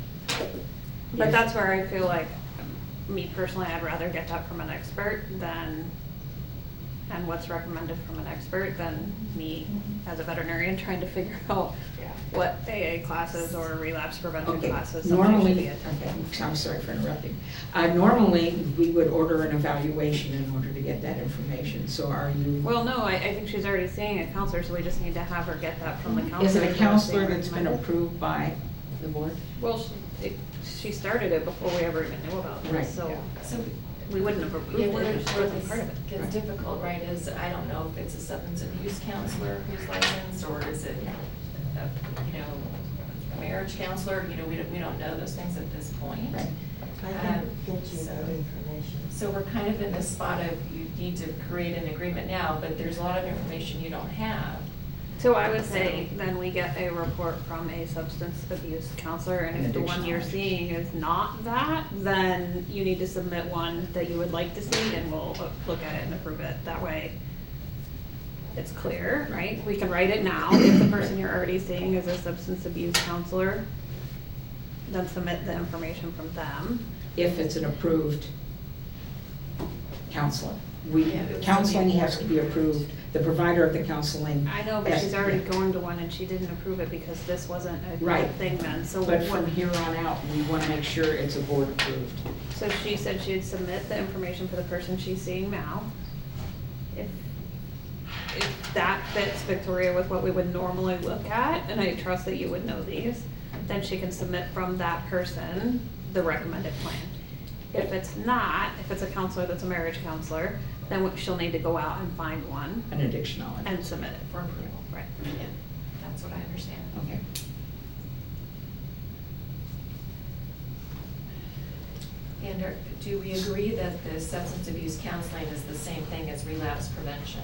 Speaker 6: But that's where I feel like, me personally, I'd rather get that from an expert than, and what's recommended from an expert than me as a veterinarian trying to figure out what A A classes or relapse prevention
Speaker 3: Okay,
Speaker 6: classes somebody should
Speaker 3: normally,
Speaker 6: be attending.
Speaker 3: okay, I'm sorry for interrupting. Uh, normally, we would order an evaluation in order to get that information, so are you?
Speaker 6: Well, no, I, I think she's already seeing a counselor, so we just need to have her get that from the counselor.
Speaker 3: Is it a
Speaker 6: who's
Speaker 3: counselor
Speaker 6: being
Speaker 3: that's been
Speaker 6: recommended.
Speaker 3: approved by the board?
Speaker 6: Well, she, it, she started it before we ever even knew about
Speaker 3: Right,
Speaker 6: this, so
Speaker 3: yeah.
Speaker 5: So,
Speaker 6: we wouldn't have approved
Speaker 5: yeah,
Speaker 6: it
Speaker 5: where,
Speaker 6: if she
Speaker 5: where
Speaker 6: wasn't
Speaker 5: this
Speaker 6: part of it.
Speaker 5: gets difficult, right, is I don't know if it's a substance abuse counselor who's licensed, or is it, a, you know, a marriage counselor, you know, we don't, we don't know those things at this point.
Speaker 3: Right.
Speaker 9: I
Speaker 5: Um,
Speaker 9: can get you
Speaker 5: so-
Speaker 9: that information.
Speaker 5: So we're kind of in this spot of you need to create an agreement now, but there's a lot of information you don't have.
Speaker 6: So I would say then we get a report from a substance abuse counselor, and
Speaker 3: An
Speaker 6: if the one you're
Speaker 3: addiction.
Speaker 6: seeing is not that, then you need to submit one that you would like to see, and we'll uh, look at it and approve it. That way it's clear, right? We can write it now. If the person you're already seeing is a substance abuse counselor, then submit the information from them.
Speaker 3: If it's an approved counselor. We,
Speaker 5: Yeah, it's
Speaker 3: counseling
Speaker 5: something
Speaker 3: has to be approved, the provider of the counseling.
Speaker 6: I know, but
Speaker 3: has-
Speaker 6: she's already
Speaker 3: yeah.
Speaker 6: going to one and she didn't approve it because this wasn't a
Speaker 3: Right.
Speaker 6: thing then, so
Speaker 3: But
Speaker 6: what?
Speaker 3: from here on out, we want to make sure it's a board approved.
Speaker 6: So she said she'd submit the information for the person she's seeing now. If, if that fits Victoria with what we would normally look at, and I trust that you would know these, then she can submit from that person the recommended plan. If it's not, if it's a counselor that's a marriage counselor, then she'll need to go out and find one
Speaker 3: An additional.
Speaker 6: and submit it for approval, right?
Speaker 5: Yeah, that's what I understand.
Speaker 3: Okay.
Speaker 5: And are- do we agree that the substance abuse counseling is the same thing as relapse prevention?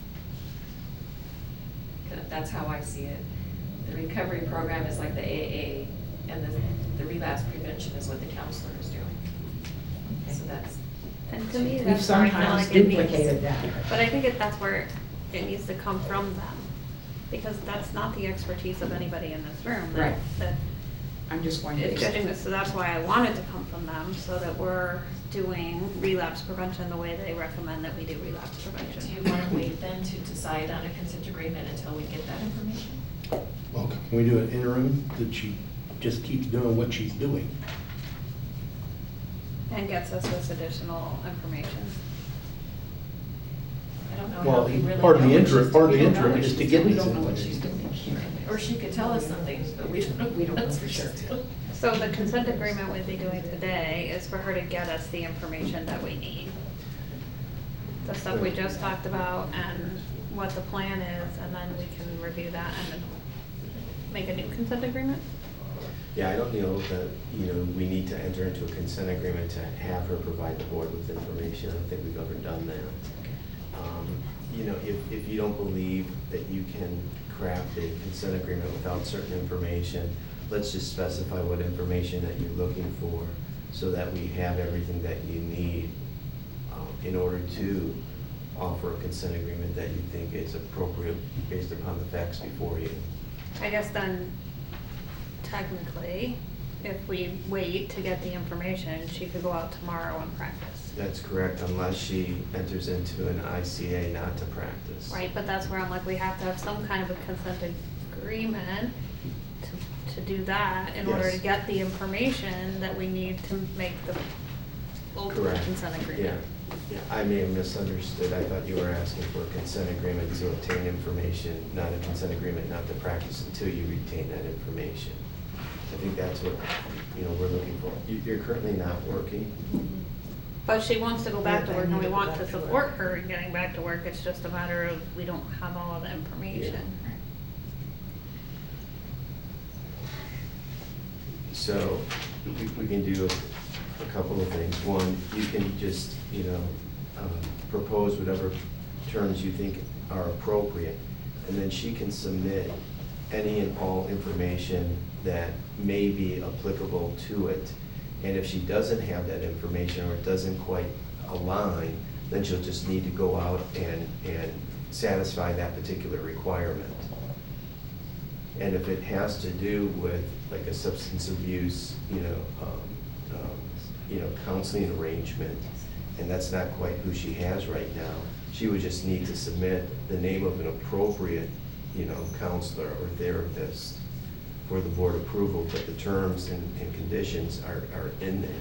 Speaker 5: 'Cause that's how I see it. The recovery program is like the A A, and the, the relapse prevention is what the counselor is doing. So that's,
Speaker 6: And to me,
Speaker 3: We've
Speaker 6: that's where I feel
Speaker 3: sometimes
Speaker 6: like it needs.
Speaker 3: duplicated that.
Speaker 6: But I think it, that's where it needs to come from them, because that's not the expertise of anybody in this room. that-
Speaker 3: Right.
Speaker 6: That
Speaker 3: I'm just going
Speaker 6: is
Speaker 3: to.
Speaker 6: doing this, so that's why I wanted to come from them, so that we're doing relapse prevention the way they recommend that we do relapse
Speaker 5: do
Speaker 6: prevention.
Speaker 5: you want to wait then to decide on a consent agreement until we get that information?
Speaker 7: Well, can we do an interim that she just keeps doing what she's doing?
Speaker 6: And gets us this additional information.
Speaker 5: I don't know how
Speaker 7: Well,
Speaker 5: we really.
Speaker 7: part of the
Speaker 5: know what
Speaker 7: interim,
Speaker 5: she's-
Speaker 7: part of
Speaker 5: we
Speaker 7: the
Speaker 5: don't know
Speaker 7: interim
Speaker 5: what
Speaker 7: is to
Speaker 5: she's
Speaker 7: get
Speaker 5: doing.
Speaker 3: We
Speaker 7: this
Speaker 3: don't know what
Speaker 7: information.
Speaker 3: she's doing.
Speaker 5: Or she could tell us some things, but we don't know.
Speaker 3: We don't know
Speaker 5: That's
Speaker 3: for
Speaker 5: what
Speaker 3: sure.
Speaker 5: she's doing.
Speaker 6: So the consent agreement we'd be doing today is for her to get us the information that we need. The stuff we just talked about and what the plan is, and then we can review that and then make a new consent agreement?
Speaker 4: Yeah, I don't know that, you know, we need to enter into a consent agreement to have her provide the board with information. I don't think we've ever done that. Um, You know, if, if you don't believe that you can craft a consent agreement without certain information, let's just specify what information that you're looking for so that we have everything that you need um, in order to offer a consent agreement that you think is appropriate based upon the facts before you.
Speaker 6: I guess then, technically, if we wait to get the information, she could go out tomorrow and practice.
Speaker 4: That's correct, unless she enters into an I C A not to practice.
Speaker 6: Right, but that's where I'm like, we have to have some kind of a consent agreement to, to do that in order to
Speaker 4: Yes.
Speaker 6: get the information that we need to make the ultimate
Speaker 4: Correct.
Speaker 6: consent agreement.
Speaker 4: Yeah, yeah, I may have misunderstood. I thought you were asking for a consent agreement to obtain information, not a consent agreement not to practice until you retain that information. I think that's what, you know, we're looking for. You- You're currently not working.
Speaker 6: But she wants to go back to
Speaker 9: Yeah,
Speaker 6: work and
Speaker 9: I
Speaker 6: we
Speaker 9: need to
Speaker 6: want
Speaker 9: go
Speaker 6: to
Speaker 9: back to work.
Speaker 6: support her in getting back to work. It's just a matter of, we don't have all of the information.
Speaker 4: So we, we can do a, a couple of things. One, you can just, you know, uh, propose whatever terms you think are appropriate. And then she can submit any and all information that may be applicable to it. And if she doesn't have that information or it doesn't quite align, then she'll just need to go out and, and satisfy that particular requirement. And if it has to do with like a substance abuse, you know, um, um, you know, counseling arrangement, and that's not quite who she has right now, she would just need to submit the name of an appropriate, you know, counselor or therapist for the board approval, but the terms and, and conditions are, are in there.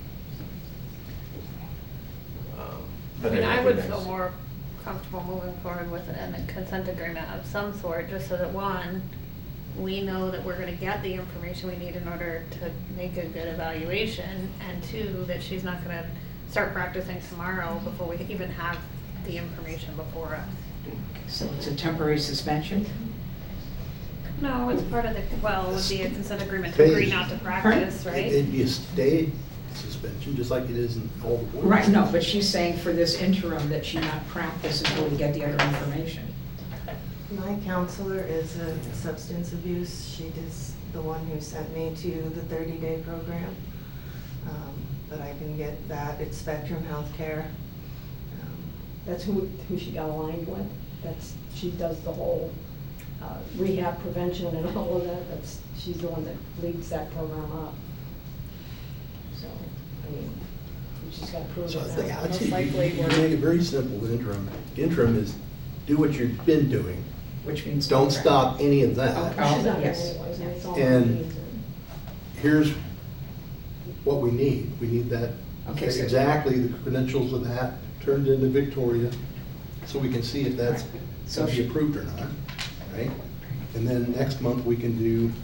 Speaker 4: Um,
Speaker 6: I
Speaker 4: but
Speaker 6: mean, I would
Speaker 4: recognize-
Speaker 6: feel more comfortable moving forward with a consent agreement of some sort, just so that, one, we know that we're gonna get the information we need in order to make a good evaluation, and two, that she's not gonna start practicing tomorrow before we even have the information before us.
Speaker 3: So it's a temporary suspension?
Speaker 6: No, it's part of the, well, it would be a consent agreement to agree not to practice, right?
Speaker 7: It'd be a stay suspension, just like it is in all the boards.
Speaker 3: Right, no, but she's saying for this interim that she not practice until we get the other information.
Speaker 9: My counselor is a substance abuse. She is the one who sent me to the thirty-day program. Um, But I can get that. It's Spectrum Healthcare. Um,
Speaker 11: That's who, who she got aligned with. That's, she does the whole uh, rehab prevention and all of that. That's, she's the one that leads that program up. So, I mean, we just gotta prove
Speaker 7: So I
Speaker 11: it
Speaker 7: think,
Speaker 11: now.
Speaker 7: I'd
Speaker 11: Most
Speaker 7: say you
Speaker 11: likely,
Speaker 7: you
Speaker 11: we're.
Speaker 7: make it very simple with interim. Interim is do what you've been doing.
Speaker 3: Which means.
Speaker 7: Don't stop any of that.
Speaker 3: Okay.
Speaker 11: She's not here
Speaker 3: Yes.
Speaker 11: anyways, and it's all
Speaker 7: And-
Speaker 11: needs.
Speaker 7: Here's what we need. We need that,
Speaker 3: Okay, so-
Speaker 7: exactly the credentials of that turned into Victoria, so we can see if that's
Speaker 3: So
Speaker 7: to be
Speaker 3: she-
Speaker 7: approved or not, right? And then next month, we can do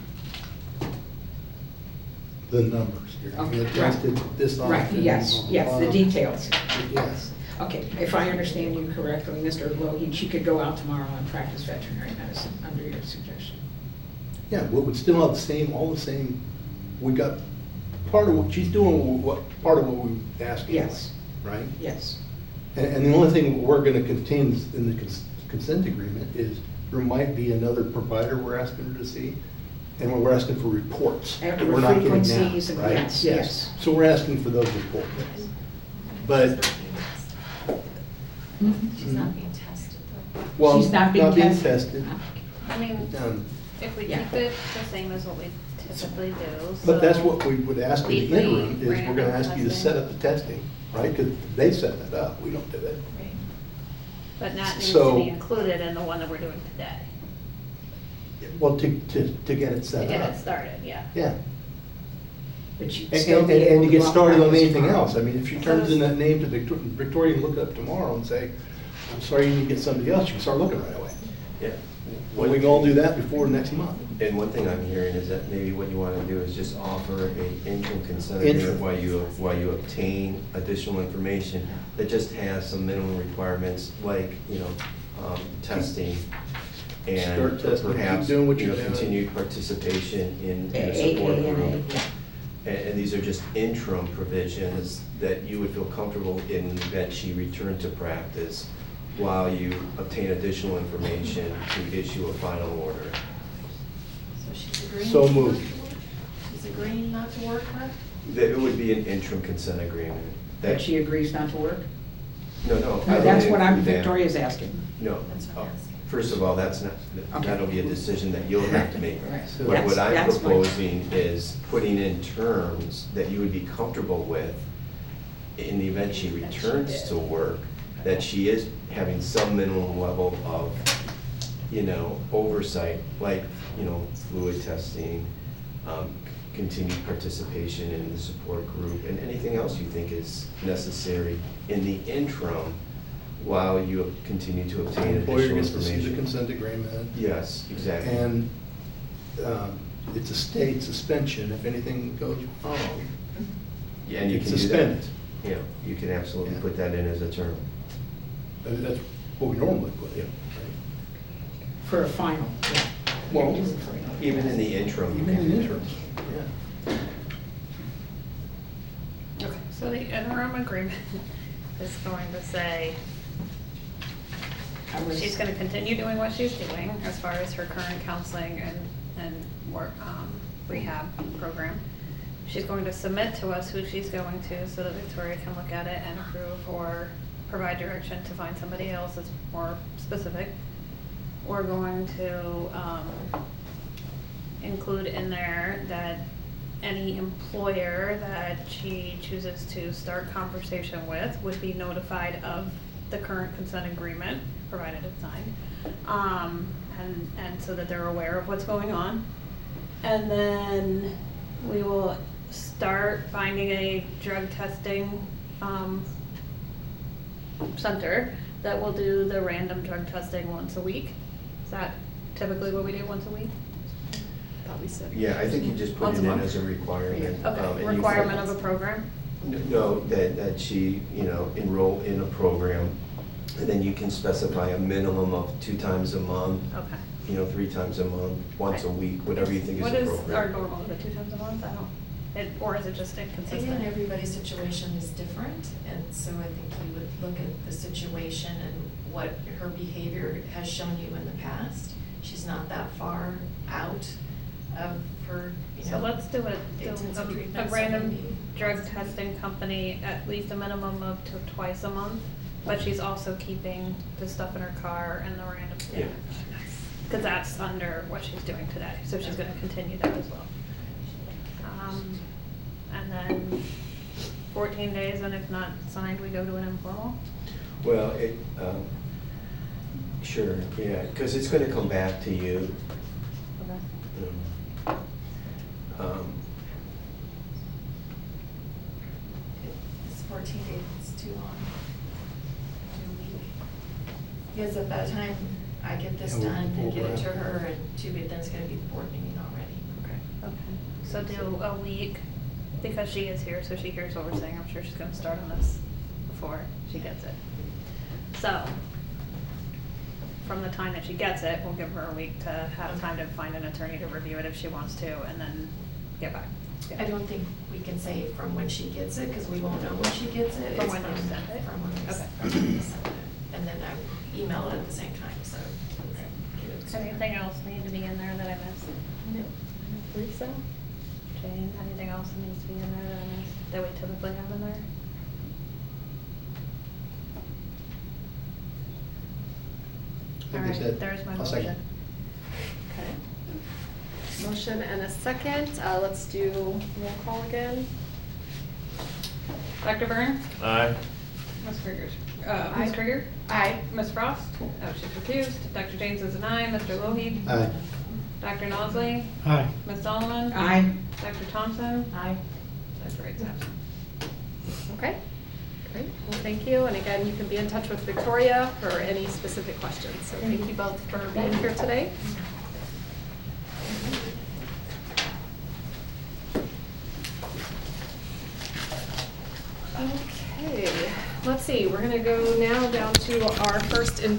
Speaker 7: the numbers. You're gonna
Speaker 3: Okay,
Speaker 7: get tested this
Speaker 3: Right,
Speaker 7: often.
Speaker 3: yes,
Speaker 7: blah, blah,
Speaker 3: yes, the
Speaker 7: blah.
Speaker 3: details.
Speaker 7: Yes.
Speaker 3: Okay, if I understand you correctly, Mister Logan, she could go out tomorrow and practice veterinary medicine under your suggestion.
Speaker 7: Yeah, we would still have the same, all the same, we got, part of what, she's doing what, part of what we asked. anyway,
Speaker 3: Yes.
Speaker 7: Right?
Speaker 3: Yes.
Speaker 7: And, and the only thing we're gonna contain in the cons- consent agreement is there might be another provider we're asking her to see, and we're asking for reports.
Speaker 3: And
Speaker 7: that we're not getting now,
Speaker 3: frequencies and-
Speaker 7: right?
Speaker 3: yes, yes.
Speaker 7: So we're asking for those reports. But,
Speaker 5: She's not being tested though.
Speaker 7: well,
Speaker 3: She's not being tested.
Speaker 7: tested.
Speaker 6: I mean,
Speaker 7: Um,
Speaker 6: if we
Speaker 3: Yeah.
Speaker 6: keep it the same as what we typically do,
Speaker 7: But that's
Speaker 6: so-
Speaker 7: what we would ask in the
Speaker 6: Weekly
Speaker 7: interim, is we're gonna
Speaker 6: random
Speaker 7: ask you to
Speaker 6: testing.
Speaker 7: set up the testing, right? Because they set that up, we don't do it.
Speaker 5: Right.
Speaker 6: But not needs to
Speaker 7: So-
Speaker 6: be included in the one that we're doing today,
Speaker 7: Well, to, to, to get it
Speaker 6: to
Speaker 7: set
Speaker 6: get
Speaker 7: up.
Speaker 6: it started, yeah.
Speaker 7: Yeah.
Speaker 3: But you'd
Speaker 7: And,
Speaker 3: still
Speaker 7: and,
Speaker 3: be
Speaker 7: and
Speaker 3: able
Speaker 7: to
Speaker 3: to
Speaker 7: get
Speaker 3: go out
Speaker 7: started on
Speaker 3: practice
Speaker 7: anything
Speaker 3: tomorrow.
Speaker 7: else, I mean, if she turns in that name to Victor- Victoria and look it up tomorrow and say, I'm sorry, you need to get somebody else, you can start looking right away.
Speaker 4: Yeah.
Speaker 7: Well, we can all do that before next month.
Speaker 4: And one thing I'm hearing is that maybe what you want to do is just offer a interim consent
Speaker 7: Interim.
Speaker 4: agreement while you, while you obtain additional information that just has some minimum requirements, like, you know, um, testing and
Speaker 7: Start testing, keep
Speaker 4: perhaps,
Speaker 7: doing what
Speaker 4: you know,
Speaker 7: you're doing.
Speaker 4: continued participation in in a
Speaker 3: A-
Speaker 4: support
Speaker 3: A K N A,
Speaker 4: group.
Speaker 3: yeah.
Speaker 4: And, and these are just interim provisions that you would feel comfortable in the event she returned to practice while you obtain additional information to issue a final order.
Speaker 5: So she's agreeing.
Speaker 7: So
Speaker 5: not
Speaker 7: moved.
Speaker 5: to work? She's agreeing not to work, Mark?
Speaker 4: That it would be an interim consent agreement.
Speaker 3: That she agrees not to work?
Speaker 4: No, no. I
Speaker 3: No, that's
Speaker 4: don't
Speaker 3: what I'm,
Speaker 4: include that.
Speaker 3: Victoria's asking.
Speaker 4: No.
Speaker 5: That's what I'm
Speaker 4: Uh,
Speaker 5: asking.
Speaker 4: First of all, that's not,
Speaker 3: Okay.
Speaker 4: that'll be a decision that you'll have to make.
Speaker 3: Right.
Speaker 4: But
Speaker 3: That's-
Speaker 4: what I'm
Speaker 3: that's my-
Speaker 4: proposing is putting in terms that you would be comfortable with in the event she
Speaker 5: That she
Speaker 4: returns
Speaker 5: did.
Speaker 4: to work, that she is having some minimum level of, you know, oversight, like, you know, fluid testing, um, continued participation in the support group, and anything else you think is necessary in the interim while you continue to obtain
Speaker 7: Employer
Speaker 4: additional
Speaker 7: gets to see the
Speaker 4: information.
Speaker 7: consent agreement.
Speaker 4: Yes, exactly.
Speaker 7: And, um, it's a state suspension, if anything goes wrong,
Speaker 4: Yeah, and you
Speaker 7: it's
Speaker 4: can do that.
Speaker 7: suspended.
Speaker 4: Yeah, you can absolutely
Speaker 7: Yeah.
Speaker 4: put that in as a term.
Speaker 7: And that's what we normally put in.
Speaker 3: For a final, yeah.
Speaker 7: Well,
Speaker 3: You're doing final.
Speaker 4: Even in the interim. you
Speaker 7: Even
Speaker 4: can
Speaker 7: in
Speaker 4: do that.
Speaker 7: interim, yeah.
Speaker 6: Okay, so the interim agreement is going to say
Speaker 3: I was-
Speaker 6: she's gonna continue doing what she's doing as far as her current counseling and, and work, um, rehab program. She's going to submit to us who she's going to so that Victoria can look at it and approve or provide direction to find somebody else that's more specific. We're going to, um, include in there that any employer that she chooses to start conversation with would be notified of the current consent agreement, provided it's signed. Um, and, and so that they're aware of what's going on. And then we will start finding a drug testing, um, center that will do the random drug testing once a week. Is that typically what we do, once a week?
Speaker 1: Thought we said.
Speaker 4: Yeah, I think you just put
Speaker 6: Once
Speaker 4: it
Speaker 6: a
Speaker 4: in
Speaker 6: month?
Speaker 4: as a requirement. um,
Speaker 6: Okay,
Speaker 4: and you-
Speaker 6: requirement of a program?
Speaker 4: No, that, that she, you know, enroll in a program, and then you can specify a minimum of two times a month,
Speaker 6: Okay.
Speaker 4: you know, three times a month, once a week, whatever you think is
Speaker 6: What is
Speaker 4: appropriate.
Speaker 6: our normal, is it two times a month? I don't, it, or is it just inconsistent?
Speaker 5: Again, everybody's situation is different, and so I think you would look at the situation and what her behavior has shown you in the past. She's not that far out of her, you know.
Speaker 6: So let's do a, do
Speaker 5: intensive
Speaker 6: a, a
Speaker 5: treatment, so
Speaker 6: random
Speaker 5: maybe
Speaker 6: drug
Speaker 5: once a
Speaker 6: testing company, at least a minimum of to twice a month, but she's also keeping the stuff in her car and the random.
Speaker 4: Yeah.
Speaker 6: Cause that's under what she's doing today, so she's gonna continue that as well. Um, and then fourteen days, and if not signed, we go to an informal?
Speaker 4: Well, it, um, sure, yeah, because it's gonna come back to you.
Speaker 6: Okay.
Speaker 4: um, um,
Speaker 5: It's fourteen days, it's too long. In a week. Because at that time, I get this
Speaker 7: Yeah, we'll-
Speaker 5: done
Speaker 7: we'll
Speaker 5: and get it to
Speaker 7: wrap.
Speaker 5: her, and two, but then it's gonna be board meeting already. Okay.
Speaker 6: Okay, so do a week, because she is here, so she hears what we're saying, I'm sure she's gonna start on this before she gets it. So, from the time that she gets it, we'll give her a week to have time to find an attorney to review it if she wants to, and then get back.
Speaker 5: I don't think we can say from when she gets it, because we won't know when she gets it.
Speaker 6: From
Speaker 5: It's
Speaker 6: when you send it?
Speaker 5: From when we
Speaker 6: Okay.
Speaker 5: s- from when we send it. And then I email it at the same time, so. get it sooner.
Speaker 6: Anything else need to be in there that I missed?
Speaker 5: No.
Speaker 6: Lisa? Jane, anything else that needs to be in there that I missed, that we typically have in there?
Speaker 7: Like I
Speaker 6: Alright,
Speaker 7: said,
Speaker 6: there's my
Speaker 7: I'll
Speaker 6: motion.
Speaker 7: second.
Speaker 1: Okay. Motion and a second. Uh, let's do roll call again.
Speaker 6: Doctor Byrne?
Speaker 10: Aye.
Speaker 6: Miz Krieger? Uh, Miz
Speaker 1: Aye.
Speaker 6: Krieger?
Speaker 1: Aye.
Speaker 6: Miz Frost? Oh, she's recused. Doctor James is an aye. Mister Lohe?
Speaker 7: Aye.
Speaker 6: Doctor Nosley?
Speaker 10: Aye.
Speaker 6: Miz Solomon?
Speaker 3: Aye.
Speaker 6: Doctor Thompson?
Speaker 1: Aye.
Speaker 6: Doctor Wright's absent.
Speaker 1: Okay, great. Well, thank you. And again, you can be in touch with Victoria for any specific questions. So thank you both for being here today. Okay, let's see. We're going to go now down to our first in